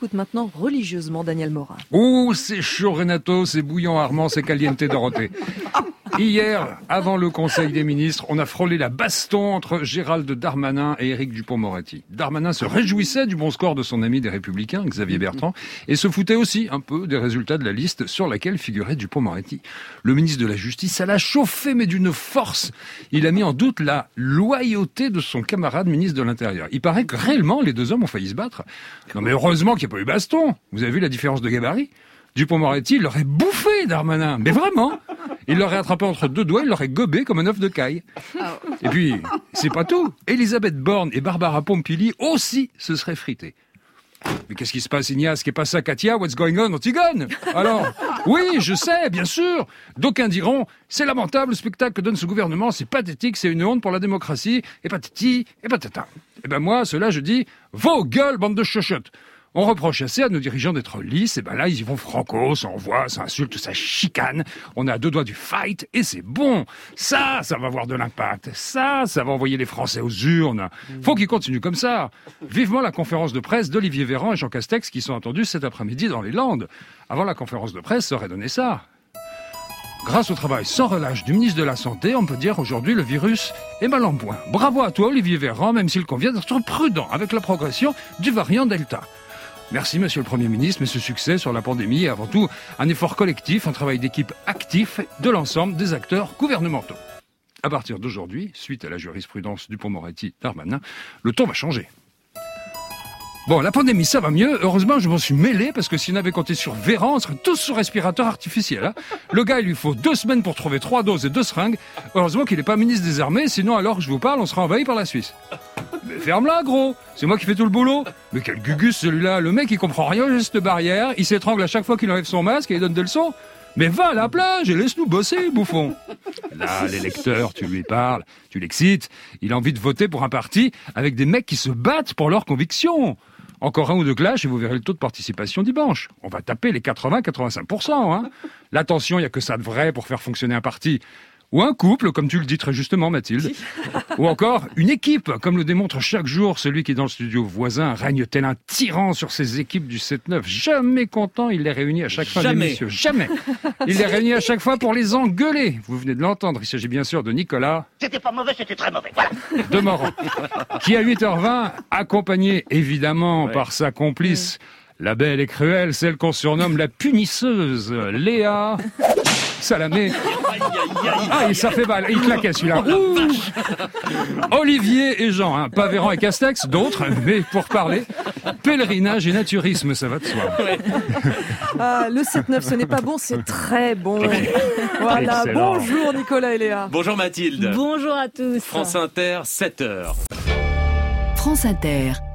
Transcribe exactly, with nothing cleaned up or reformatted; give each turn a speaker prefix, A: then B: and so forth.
A: écoute maintenant religieusement Daniel Morin.
B: Ouh, c'est chaud Renato, c'est bouillant Armand, c'est caliente Dorothée. Hier, avant le Conseil des ministres, on a frôlé la baston entre Gérald Darmanin et Éric Dupond-Moretti. Darmanin se réjouissait du bon score de son ami des Républicains, Xavier Bertrand, et se foutait aussi un peu des résultats de la liste sur laquelle figurait Dupond-Moretti. Le ministre de la Justice, ça l'a chauffé, mais d'une force. Il a mis en doute la loyauté de son camarade ministre de l'Intérieur. Il paraît que réellement, les deux hommes ont failli se battre. Non mais heureusement qu'il n'y a pas eu baston. Vous avez vu la différence de gabarit ? Dupond-Moretti, il l'aurait bouffé, Darmanin. Mais vraiment. Il l'aurait attrapé entre deux doigts, il l'aurait gobé comme un œuf de caille. Et puis, c'est pas tout. Elisabeth Borne et Barbara Pompili aussi se seraient frités. Mais qu'est-ce qui se passe, Ignace? Qu'est pas ça, Katia? What's going on, Antigone? Alors, oui, je sais, bien sûr. D'aucuns diront, c'est lamentable le spectacle que donne ce gouvernement, c'est pathétique, c'est une honte pour la démocratie, et patati, et patata. Et ben moi, cela, je dis, vos gueules, bande de chochottes. On reproche assez à nos dirigeants d'être lisses, et ben là, ils y vont franco, ça envoie, ça insulte, ça chicane. On est à deux doigts du fight, et c'est bon. Ça, ça va avoir de l'impact. Ça, ça va envoyer les Français aux urnes. Faut qu'ils continuent comme ça. Vivement la conférence de presse d'Olivier Véran et Jean Castex qui sont attendus cet après-midi dans les Landes. Avant la conférence de presse, ça aurait donné ça. Grâce au travail sans relâche du ministre de la Santé, on peut dire aujourd'hui le virus est mal en point. Bravo à toi, Olivier Véran, même s'il convient d'être prudent avec la progression du variant Delta. Merci, monsieur le Premier ministre, mais ce succès sur la pandémie est avant tout un effort collectif, un travail d'équipe actif de l'ensemble des acteurs gouvernementaux. À partir d'aujourd'hui, suite à la jurisprudence Dupond-Moretti-Darmanin, le ton va changer. Bon, la pandémie, ça va mieux. Heureusement, je m'en suis mêlé, parce que si on avait compté sur Véran, on serait tous sous respirateur artificiel. Hein. Le gars, il lui faut deux semaines pour trouver trois doses et deux seringues. Heureusement qu'il n'est pas ministre des Armées, sinon, alors que je vous parle, on sera envahi par la Suisse. Mais ferme-la, gros. C'est moi qui fais tout le boulot. Mais quel gugus, celui-là. Le mec, il comprend rien aux gestes barrières. Il s'étrangle à chaque fois qu'il enlève son masque et il donne des leçons. Mais va à la plage et laisse-nous bosser, bouffon. Là, l'électeur, tu lui parles, tu l'excites. Il a envie de voter pour un parti avec des mecs qui se battent pour leurs convictions. Encore un ou deux clashs et vous verrez le taux de participation dimanche. On va taper les quatre-vingts à quatre-vingt-cinq pour cent. Hein. L'attention, il n'y a que ça de vrai pour faire fonctionner un parti. Ou un couple, comme tu le dis très justement, Mathilde. Ou encore une équipe, comme le démontre chaque jour celui qui, dans le studio voisin, règne tel un tyran sur ses équipes du sept neuf. Jamais content, il les réunit à chaque fin d'émission. Jamais. Il les réunit à chaque fois pour les engueuler. Vous venez de l'entendre, il s'agit bien sûr de Nicolas.
C: C'était pas mauvais, c'était très mauvais, voilà.
B: De Morand. Qui, à huit heures vingt, accompagné évidemment ouais. par sa complice, ouais. la belle et cruelle, celle qu'on surnomme la punisseuse, Léa Salamé. Ah, et ça fait mal. Il claquait celui-là. Ouh. Olivier et Jean, hein. Pas Véran et Castex, d'autres, mais pour parler, pèlerinage et naturisme, ça va de soi.
A: Ah, le sept neuf, ce n'est pas bon, c'est très bon. Voilà. Excellent. Bonjour Nicolas et Léa.
D: Bonjour Mathilde.
E: Bonjour à tous.
D: France Inter, sept heures.
F: France Inter.